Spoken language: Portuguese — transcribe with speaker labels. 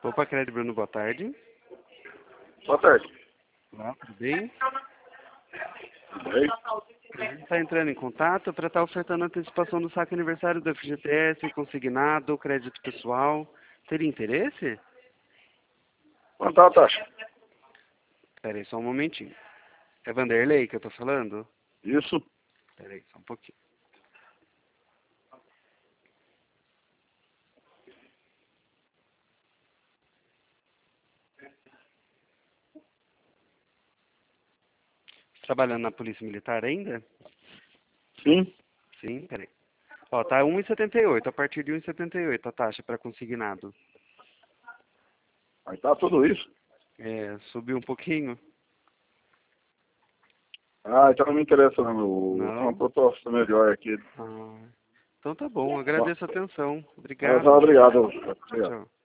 Speaker 1: Opa, Crédito Bruno, boa tarde.
Speaker 2: Boa tarde.
Speaker 1: Olá, tudo bem?
Speaker 2: Tudo bem?
Speaker 1: A gente está entrando em contato para estar ofertando a antecipação do saque aniversário do FGTS, consignado, crédito pessoal. Teria interesse?
Speaker 2: Quanto tá a taxa?
Speaker 1: Espera aí, só um momentinho. É Vanderlei que eu tô falando?
Speaker 2: Isso.
Speaker 1: Espera aí, só um pouquinho. Trabalhando na Polícia Militar ainda?
Speaker 2: Sim.
Speaker 1: Sim, peraí. Ó, tá 1,78, a partir de 1,78 a taxa para consignado.
Speaker 2: Aí tá tudo isso.
Speaker 1: É, subiu um pouquinho?
Speaker 2: Ah, então não me interessa não. Uma
Speaker 1: Não?
Speaker 2: proposta melhor aqui.
Speaker 1: Ah, então tá bom,
Speaker 2: Bom,
Speaker 1: agradeço a atenção.
Speaker 2: mas
Speaker 1: Obrigado.
Speaker 2: obrigado.
Speaker 1: Tchau,
Speaker 2: Obrigado.
Speaker 1: tchau.